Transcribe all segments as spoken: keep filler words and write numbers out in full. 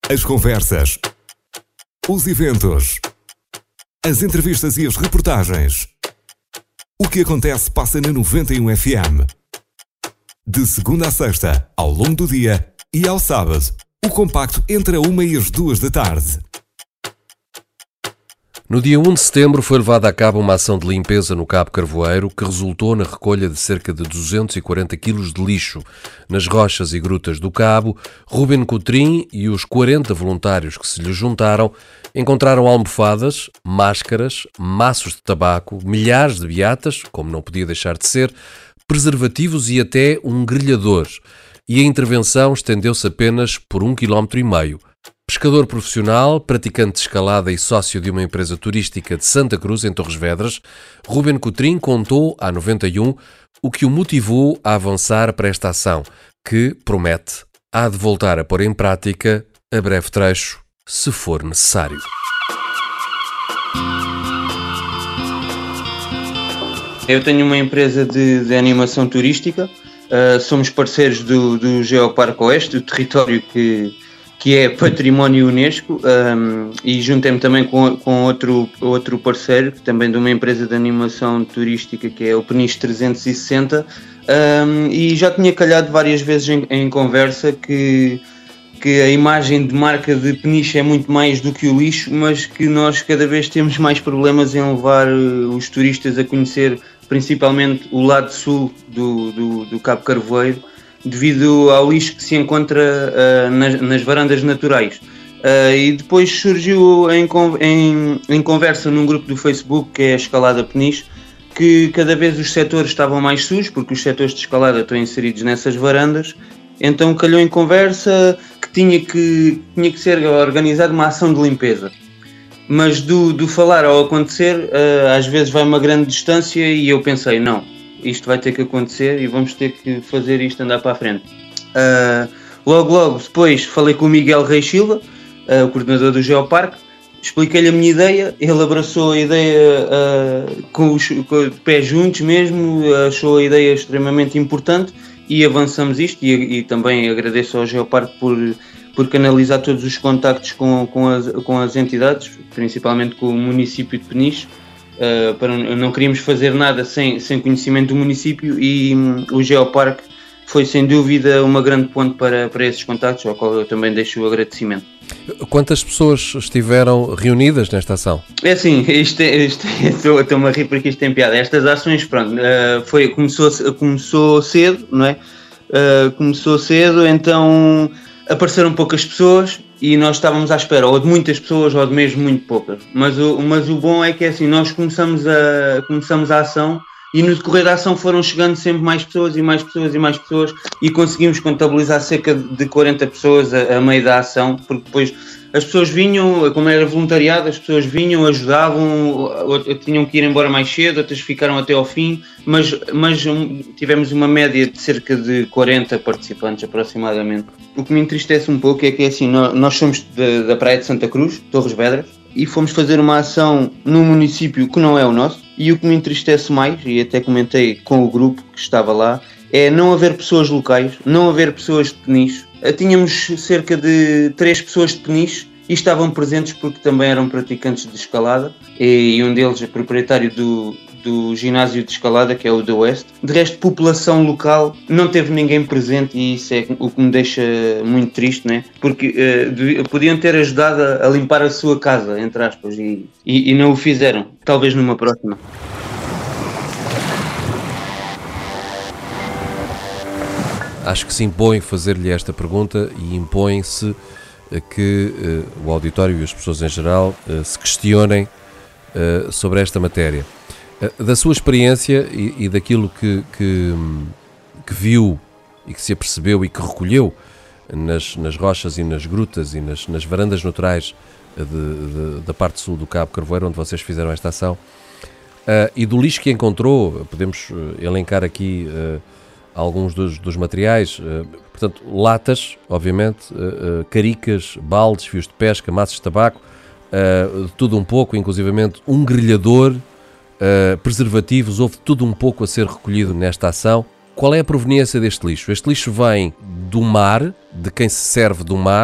As conversas, os eventos, as entrevistas e as reportagens. O que acontece passa na noventa e um F M. De segunda a sexta, ao longo do dia, e ao sábado, o compacto entre a uma e as duas da tarde. No dia um de setembro foi levada a cabo uma ação de limpeza no Cabo Carvoeiro que resultou na recolha de cerca de duzentos e quarenta quilos de lixo. Nas rochas e grutas do Cabo, Ruben Coutrin e os quarenta voluntários que se lhe juntaram encontraram almofadas, máscaras, maços de tabaco, milhares de beatas, como não podia deixar de ser, preservativos e até um grelhador. E a intervenção estendeu-se apenas por um quilómetro e meio. Pescador profissional, praticante de escalada e sócio de uma empresa turística de Santa Cruz, em Torres Vedras, Ruben Coutrin contou à noventa e um o que o motivou a avançar para esta ação, que, promete, há de voltar a pôr em prática a breve trecho, se for necessário. Eu tenho uma empresa de, de animação turística, uh, somos parceiros do, do Geoparque Oeste, o território que... que é Património Unesco, um, e juntei-me também com, com outro, outro parceiro, também de uma empresa de animação turística, que é o Peniche trezentos e sessenta, um, e já tinha calhado várias vezes em, em conversa que, que a imagem de marca de Peniche é muito mais do que o lixo, mas que nós cada vez temos mais problemas em levar os turistas a conhecer principalmente o lado sul do, do, do Cabo Carvoeiro, devido ao lixo que se encontra uh, nas, nas varandas naturais. Uh, e depois surgiu em, em, em conversa num grupo do Facebook, que é a Escalada Peniche, que cada vez os setores estavam mais sujos, porque os setores de escalada estão inseridos nessas varandas. Então calhou em conversa que tinha que, tinha que ser organizada uma ação de limpeza. Mas do, do falar ao acontecer, uh, às vezes vai uma grande distância, e eu pensei, não, isto vai ter que acontecer e vamos ter que fazer isto andar para a frente. Uh, logo, logo depois falei com o Miguel Reis Silva, uh, o coordenador do Geoparque, expliquei-lhe a minha ideia, ele abraçou a ideia uh, com os com pés juntos mesmo, achou a ideia extremamente importante e avançamos isto, e, e também agradeço ao Geoparque por, por canalizar todos os contactos com, com, as, com as entidades, principalmente com o município de Peniche. Uh, para, não queríamos fazer nada sem, sem conhecimento do município, e um, o Geoparque foi sem dúvida uma grande ponte para, para esses contactos, ao qual eu também deixo o agradecimento. Quantas pessoas estiveram reunidas nesta ação? É assim, isto, é, isto é, estou, estou-me a rir porque isto tem piada. Estas ações, pronto, uh, foi, começou, começou cedo, não é? Uh, começou cedo, então apareceram poucas pessoas e nós estávamos à espera ou de muitas pessoas ou de mesmo muito poucas. Mas o, mas o bom é que é assim, nós começamos a, começamos a ação e no decorrer da ação foram chegando sempre mais pessoas e mais pessoas e mais pessoas, e conseguimos contabilizar cerca de quarenta pessoas a, a meio da ação, porque depois as pessoas vinham, como era voluntariado, as pessoas vinham, ajudavam, tinham que ir embora mais cedo, outras ficaram até ao fim, mas, mas tivemos uma média de cerca de quarenta participantes aproximadamente. O que me entristece um pouco é que assim, nós somos da, da Praia de Santa Cruz, Torres Vedras, e fomos fazer uma ação num município que não é o nosso, e o que me entristece mais, e até comentei com o grupo que estava lá, é não haver pessoas locais, não haver pessoas de Peniche. Tínhamos cerca de três pessoas de Peniche e estavam presentes porque também eram praticantes de escalada, e um deles é proprietário do, do ginásio de escalada, que é o da Oeste. De resto, população local, não teve ninguém presente, e isso é o que me deixa muito triste, né? Porque uh, podiam ter ajudado a, a limpar a sua casa, entre aspas, e, e, e não o fizeram. Talvez numa próxima. Acho que se impõe fazer-lhe esta pergunta, e impõe-se que uh, o auditório e as pessoas em geral uh, se questionem uh, sobre esta matéria. Uh, da sua experiência e, e daquilo que, que, que viu e que se apercebeu e que recolheu nas, nas rochas e nas grutas e nas, nas varandas naturais de, de, da parte sul do Cabo Carvoeiro, onde vocês fizeram esta ação, uh, e do lixo que encontrou, podemos uh, elencar aqui uh, alguns dos, dos materiais, uh, portanto, latas, obviamente, uh, uh, caricas, baldes, fios de pesca, maços de tabaco, uh, tudo um pouco, inclusivamente um grelhador, uh, preservativos, houve tudo um pouco a ser recolhido nesta ação. Qual é a proveniência deste lixo? Este lixo vem do mar, de quem se serve do mar,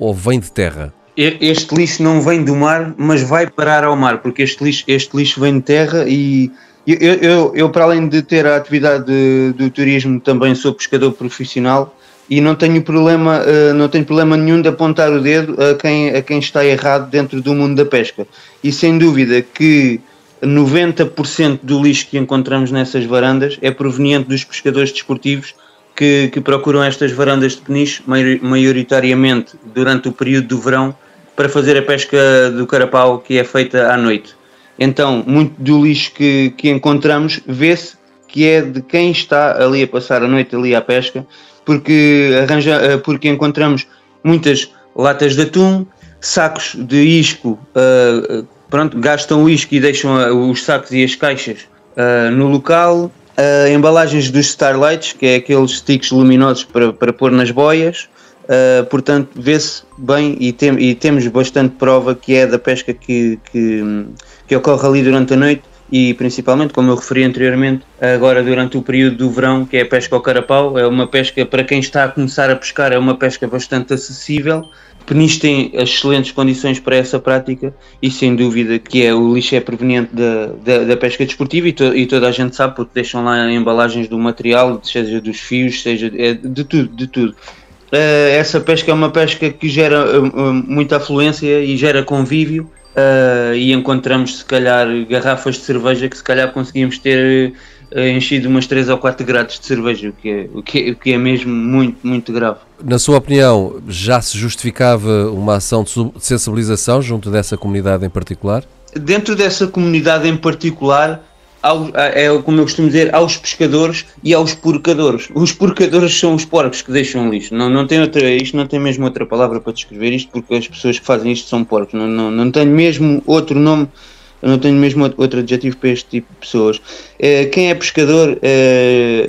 ou vem de terra? Este lixo não vem do mar, mas vai parar ao mar, porque este lixo, este lixo vem de terra e eu, eu, eu, para além de ter a atividade de, do turismo, também sou pescador profissional e não tenho problema, não tenho problema nenhum de apontar o dedo a quem, a quem está errado dentro do mundo da pesca. E sem dúvida que noventa por cento do lixo que encontramos nessas varandas é proveniente dos pescadores desportivos que, que procuram estas varandas de peniche maioritariamente durante o período do verão para fazer a pesca do carapau, que é feita à noite. Então, muito do lixo que, que encontramos vê-se que é de quem está ali a passar a noite ali à pesca, porque, arranja, porque encontramos muitas latas de atum, sacos de isco, uh, pronto, gastam o isco e deixam os sacos e as caixas uh, no local, uh, embalagens dos Starlights, que é aqueles sticks luminosos para, para pôr nas boias. Uh, portanto, vê-se bem e, tem, e temos bastante prova que é da pesca que, que, que ocorre ali durante a noite e principalmente, como eu referi anteriormente, agora durante o período do verão, que é a pesca ao carapau. É uma pesca, para quem está a começar a pescar, é uma pesca bastante acessível. Peniche tem excelentes condições para essa prática e sem dúvida que é, o lixo é proveniente da, da, da pesca desportiva e, to, e toda a gente sabe, porque deixam lá embalagens do material, seja dos fios, seja é, de tudo, de tudo. Uh, essa pesca é uma pesca que gera uh, uh, muita afluência e gera convívio uh, e encontramos se calhar garrafas de cerveja que se calhar conseguimos ter uh, enchido umas três ou quatro grades de cerveja, o que, é, o, que é, o que é mesmo muito, muito grave. Na sua opinião, já se justificava uma ação de sensibilização junto dessa comunidade em particular? Dentro dessa comunidade em particular, é como eu costumo dizer, aos pescadores e aos porcadores. Os porcadores são os porcos que deixam lixo. Não, não tem outra, isto não tem mesmo outra palavra para descrever isto, porque as pessoas que fazem isto são porcos. Não, não, não tenho mesmo outro nome, não tenho mesmo outro adjetivo para este tipo de pessoas. É, quem é pescador é,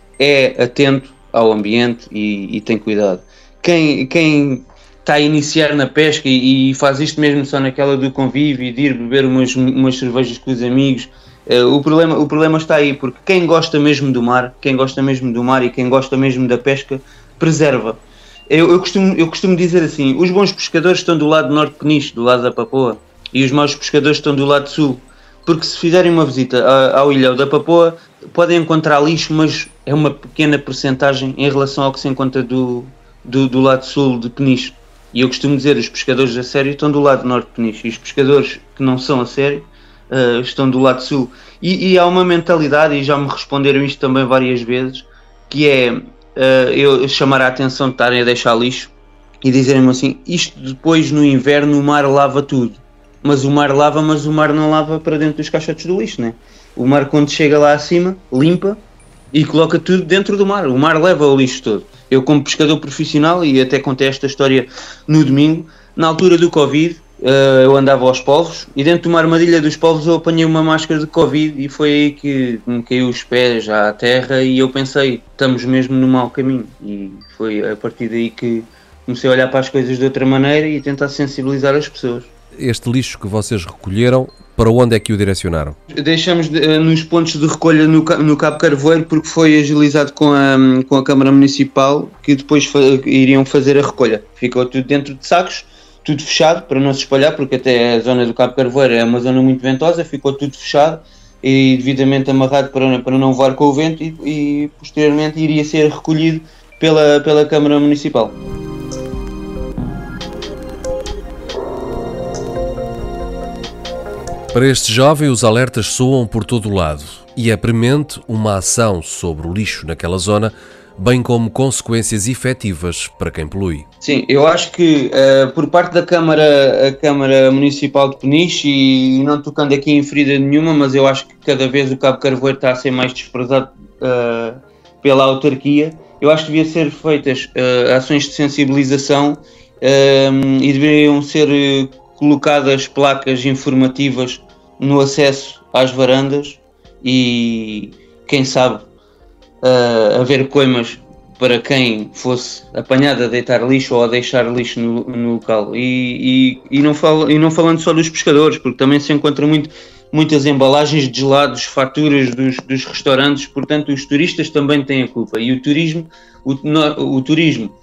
é atento ao ambiente e, e tem cuidado. Quem, quem está a iniciar na pesca e, e faz isto mesmo só naquela do convívio e de ir beber umas, umas cervejas com os amigos, Uh, o, problema, o problema está aí, porque quem gosta mesmo do mar, quem gosta mesmo do mar e quem gosta mesmo da pesca, preserva. Eu, eu, costumo, eu costumo dizer assim, os bons pescadores estão do lado norte de Peniche, do lado da Papoa, e os maus pescadores estão do lado sul, porque se fizerem uma visita a, ao ilhéu da Papoa, podem encontrar lixo, mas é uma pequena percentagem em relação ao que se encontra do, do, do lado sul de Peniche. E eu costumo dizer, os pescadores a sério estão do lado norte de Peniche, e os pescadores que não são a sério, Uh, estão do lado sul. E, e há uma mentalidade, e já me responderam isto também várias vezes, que é uh, eu chamar a atenção de estarem a deixar lixo e dizerem-me assim, isto depois no inverno o mar lava tudo. Mas o mar lava, mas o mar não lava para dentro dos caixotes do lixo, né? O mar, quando chega lá acima, limpa e coloca tudo dentro do mar. O mar leva o lixo todo. Eu, como pescador profissional, e até contei esta história no domingo, na altura do Covid, Uh, eu andava aos polvos e dentro de uma armadilha dos polvos eu apanhei uma máscara de Covid e foi aí que me caiu os pés já à terra e eu pensei, estamos mesmo no mau caminho, e foi a partir daí que comecei a olhar para as coisas de outra maneira e tentar sensibilizar as pessoas. Este lixo que vocês recolheram, para onde é que o direcionaram? Deixamos de, nos pontos de recolha no, no Cabo Carvoeiro, porque foi agilizado com a, com a Câmara Municipal, que depois fa- iriam fazer a recolha. Ficou tudo dentro de sacos, tudo fechado para não se espalhar, porque até a zona do Cabo Carvoeiro é uma zona muito ventosa, ficou tudo fechado e devidamente amarrado para, para não voar com o vento e, e posteriormente iria ser recolhido pela, pela Câmara Municipal. Para este jovem, os alertas soam por todo o lado e é premente uma ação sobre o lixo naquela zona, bem como consequências efetivas para quem polui. Sim, eu acho que uh, por parte da Câmara, a Câmara Municipal de Peniche, e não tocando aqui em ferida nenhuma, mas eu acho que cada vez o Cabo Carvoeiro está a ser mais desprezado uh, pela autarquia, eu acho que devia ser feitas uh, ações de sensibilização uh, e deveriam ser uh, colocadas placas informativas no acesso às varandas e, quem sabe, Uh, haver coimas para quem fosse apanhado a deitar lixo ou a deixar lixo no, no local. E, e, e, não falo, e não falando só dos pescadores, porque também se encontra muito, muitas embalagens de gelados, faturas dos, dos restaurantes, portanto os turistas também têm a culpa. E o turismo, o, no, o turismo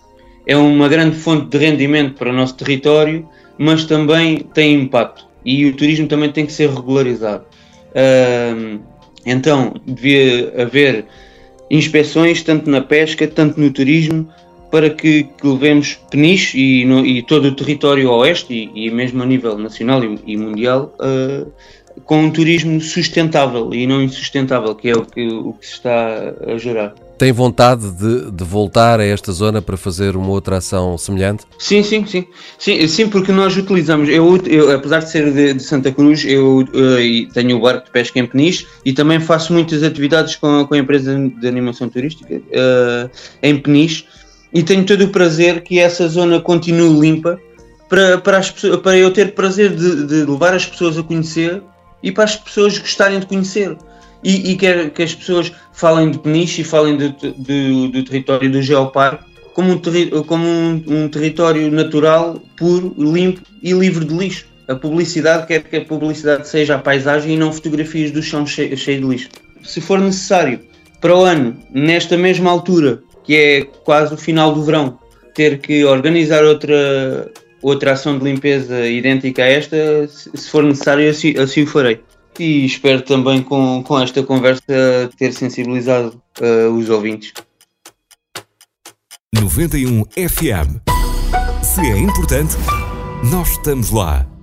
é uma grande fonte de rendimento para o nosso território, mas também tem impacto, e o turismo também tem que ser regularizado. Uh, então, devia haver inspeções, tanto na pesca, tanto no turismo, para que, que levemos Peniche e, no, e todo o território oeste, e, e mesmo a nível nacional e, e mundial, uh, com um turismo sustentável e não insustentável, que é o que, o que se está a gerar. Tem vontade de, de voltar a esta zona para fazer uma outra ação semelhante? Sim, sim, sim. Sim, sim, porque nós utilizamos, eu, eu apesar de ser de, de Santa Cruz, eu uh, tenho o barco de pesca em Peniche e também faço muitas atividades com, com a empresa de animação turística uh, em Peniche, e tenho todo o prazer que essa zona continue limpa para, para, as, para eu ter prazer de, de levar as pessoas a conhecer e para as pessoas gostarem de conhecer. E, e quer que as pessoas falem de Peniche e falem do, do, do território do Geoparque como, um, terri, como um, um território natural, puro, limpo e livre de lixo. A publicidade quer que a publicidade seja a paisagem e não fotografias do chão cheio, cheio de lixo. Se for necessário, para o ano, nesta mesma altura, que é quase o final do verão, ter que organizar outra, outra ação de limpeza idêntica a esta, se for necessário, assim, assim o farei. E espero também com, com esta conversa ter sensibilizado uh, os ouvintes. noventa e um F M. Se é importante, nós estamos lá.